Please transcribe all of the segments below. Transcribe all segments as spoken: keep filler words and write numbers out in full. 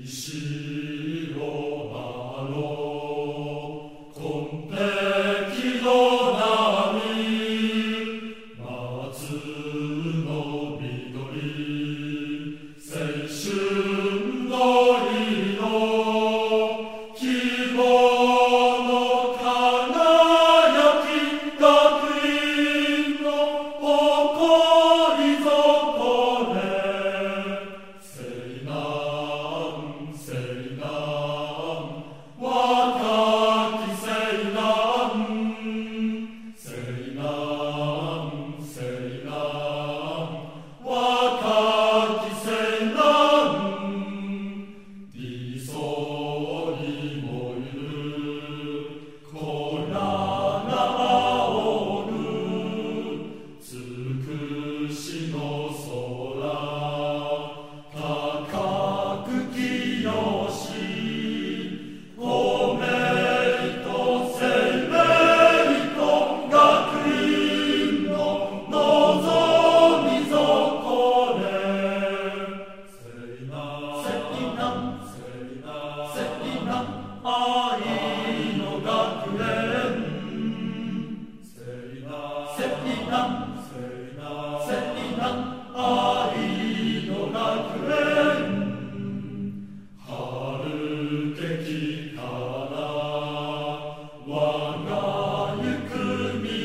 白馬の紺碧の波、松の緑、青春の色、希望の輝き、学院の誇りぞこれ。西南西南若き西南、西南西南若き西南、理想に燃ゆる子らが煽るつくしの空、高く清し公明と生命と学院の望みぞこれ。西南西南西南愛の学園、西南西南西南愛の学園、春けきから我が行く道、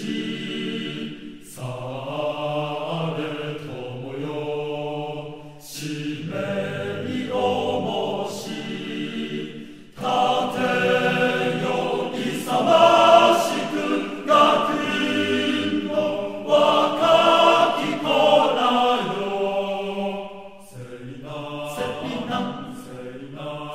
され友よ使命を申し立てよ勇ましく学院の若き子らよ。西南西南西南